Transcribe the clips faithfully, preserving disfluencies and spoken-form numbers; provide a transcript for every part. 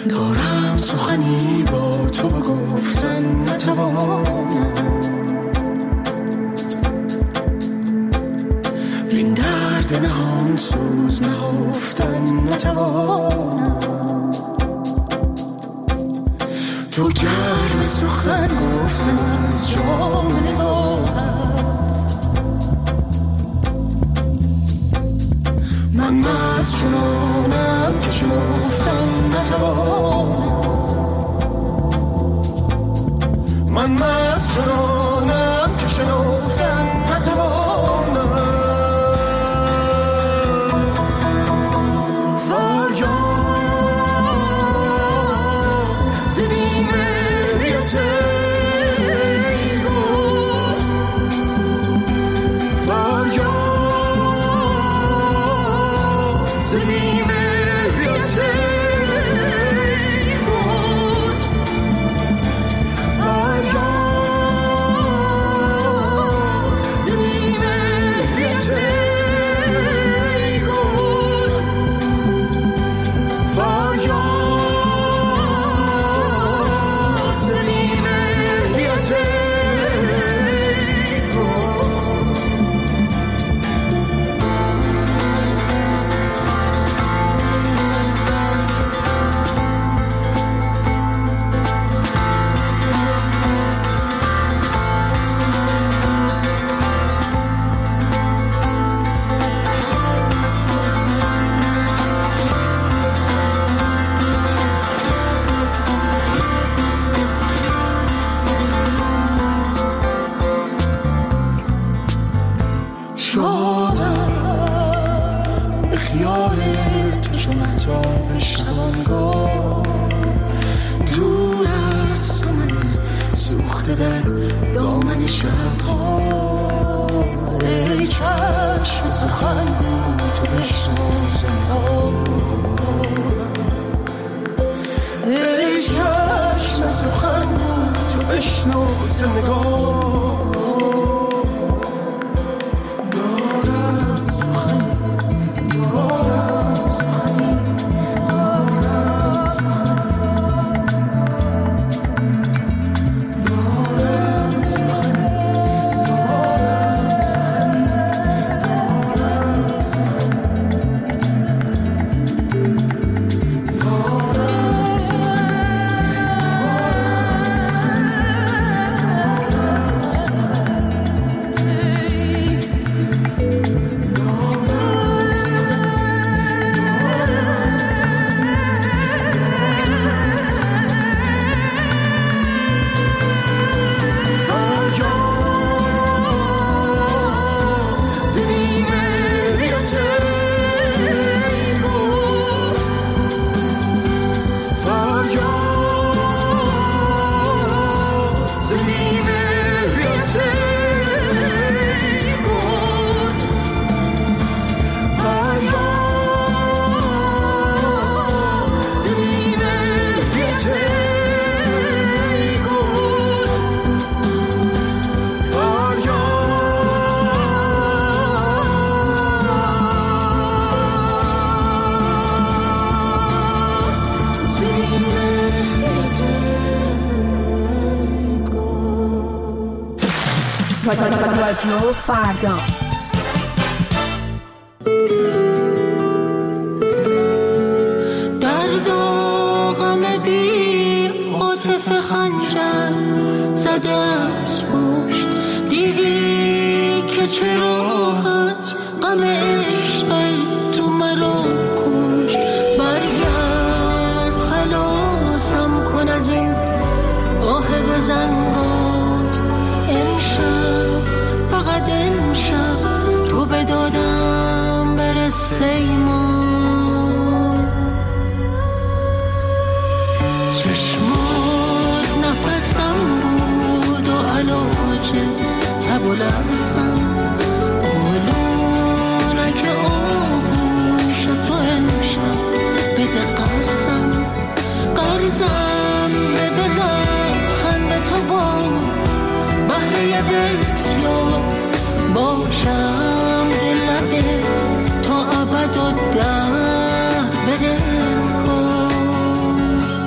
دارم سخنی با تو بگفتن نتوانم، این درد نهان سوز نهفتن نتوانم. تو گرم سخن گفتن از جام نگاهت، من مست چنانم که شنفتن نتوانم، من مست چنانم که شنفتن نتوانم. رادیو فردا در داغم بی عاطف خنجر زده از پشت، دیدی که چه راحت غم عشق تو مرا کشت. برگرد خلاصم کن از این آه بزنگار، امشب فقط امشب تو به دادم برسه ایمان. چشمات نفسم بود و علاج تب و لرزم، آلونک آغوش تو امشب بده قرضم، قرضم بده لبخند تو باد بحر بسیار باشم به لبت تا ابد و ده بده کار.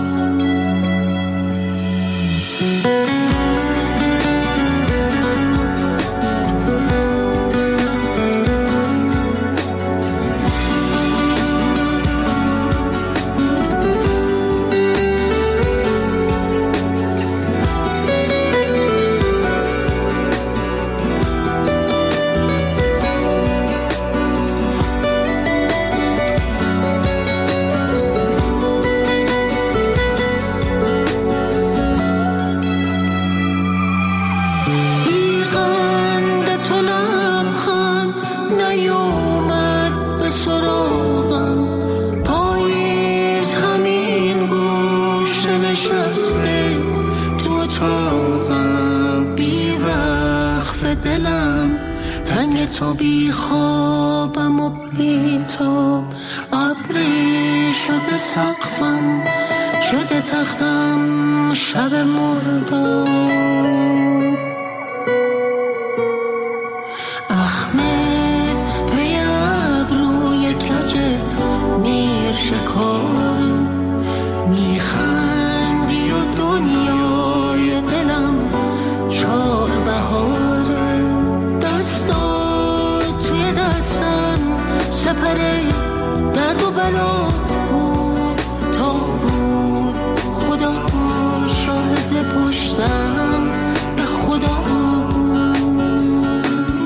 تو بی خوابم و بی تو ابری شده سقفم شده تختم شب مردم احمد پی ابروی کجت میر شکار میخندی و دنیای دلم چار بهاره دستا توی دستم سپره درد و بلا بود تا بود خدا شاهد پشتم به خدا بود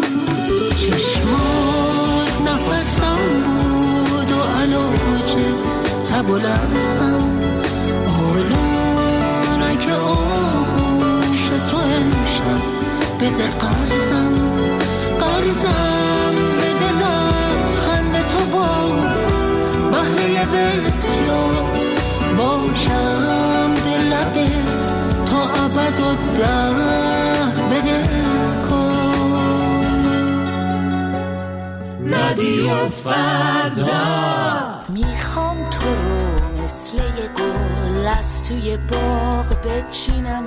چشمات نفسم بود و علاج تب و لرزم آلونه که آغوش تو امشب بده قرضم قرضم بده لبخند تو باد بهره بسیار باشم به لبت تا ابد و ده بده کن رادیو فردا میخوام تو رو مثل یه گل از توی باغ بچینم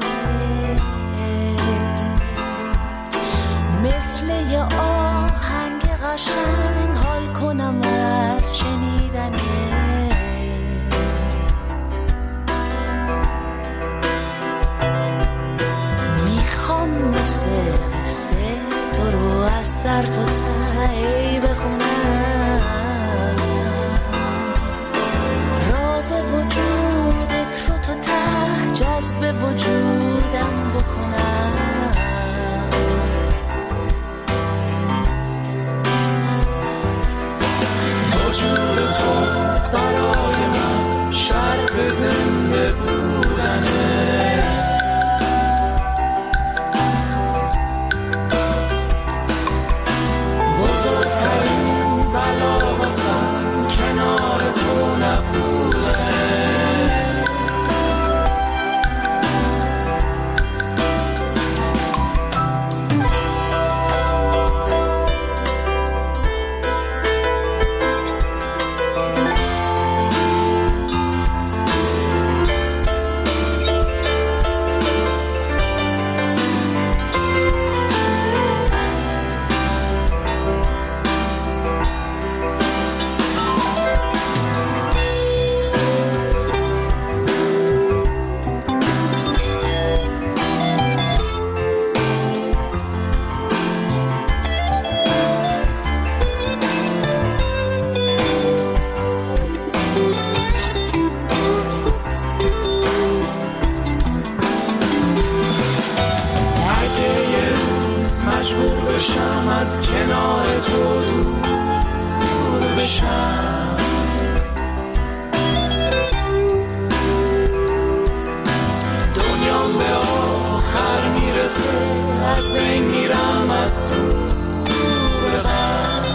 مثل یه آهنگ قشنگ حال کنم از شنیدنه میخوام مثل قصه تو رو از سر تا ته بخونم راز وجودت رو تا ته جذب وجودم بکنم وجود تو برای من شرط زنده بودنه بزرگترین بلا واسم کنار تو نبوده مجبور بشم از کنار تو دور بشم دنیام به آخر میرسه از بین میرم از دور غم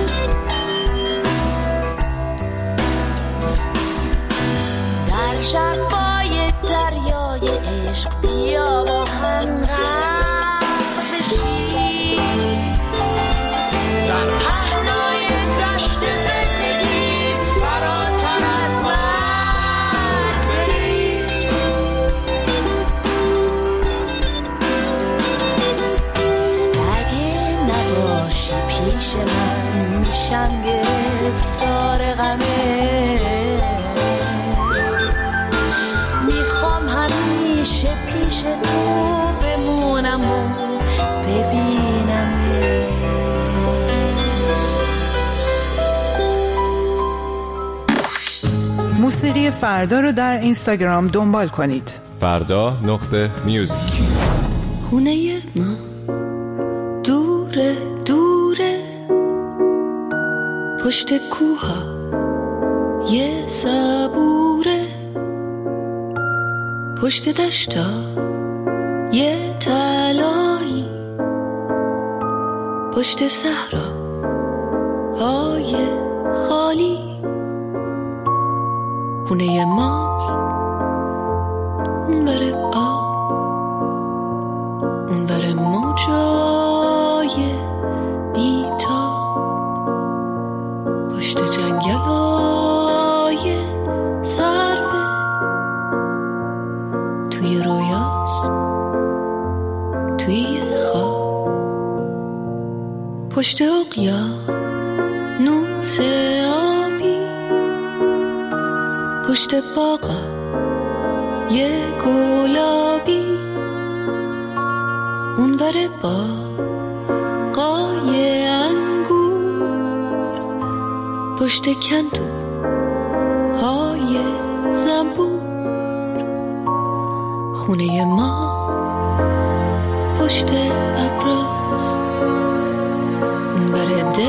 در شرفای دریای عشق بیا با هم غرق بشی در پهنای دشت زندگی فراتر از مرگ بری اگه نباشی پیش من میشم گرفتار غمه میخوام همیشه پیش تو بمونم و ببینم موسیقی فردا رو در اینستاگرام دنبال کنید. فردا نقطه میوزیک. خونه ما دوره دوره پشت کوها یه صبوره پشت دشتا یه تلایی پشت صحرا های خالی خونه ماست اون بره آب اون بره موجای بی پشت جنگلای سرفه توی رویاست، توی خواب، پشت اقیانوس آبی، پشت باغا یه گلابی، اونور باغای انگور، پشت کندو های زنبور، خونه ما پشت ابراز، اونور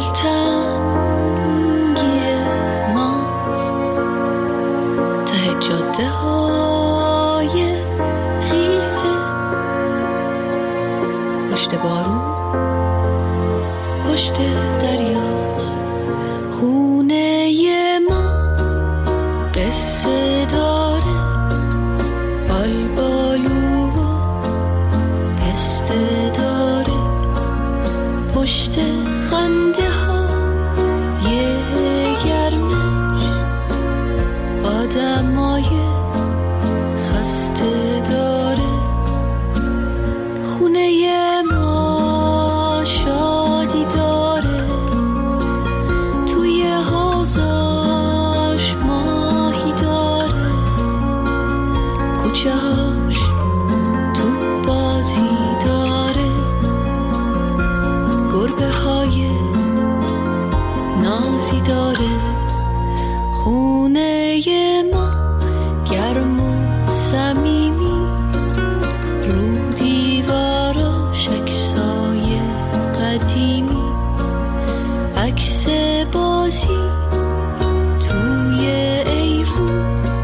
دلتنگی ماست، ته جاده های خیسه، پشت بارون پشت دریاست، خونه ما قصه داره، آلبالو و پسته داره، پشت خنده ها یه گرمش، آدمای خسته داره، خونه ما شادی داره، توی حوضاش ماهی داره، کوچه هاش تو بازی داره، گربه های نازی داره، خونه ما گرم و صمیمی، رو دیواراش عکسای قدیمی، عکس بازی توی ایوون،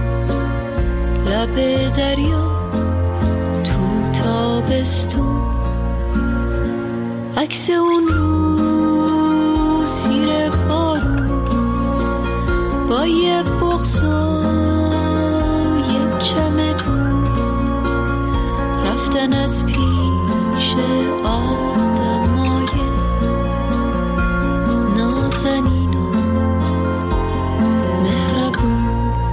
لب دریا تو تابستون، عکس اون رو زیر بارون، با یه بغض و یه چمدون، رفتن از پیش آدمای نازنین و مهربون.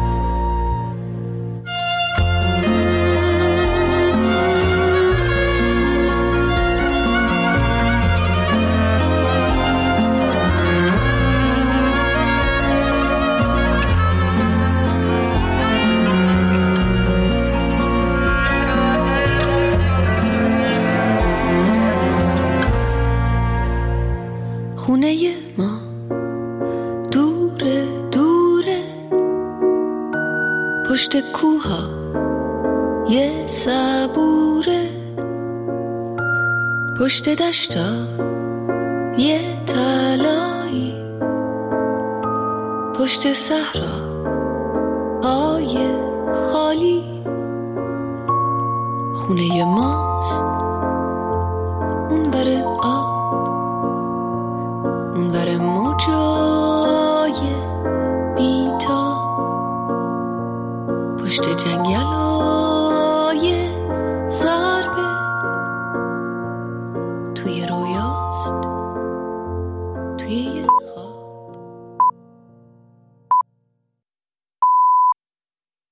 خونه ما دوره دوره، پشت کوها یه صبوره، پشت دشتا یه طلایی، پشت صحرا های خالی، خونه ماست اونور آب، اونور موجای بیتا، پشت جنگل